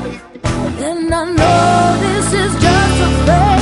And I know this is just a phase.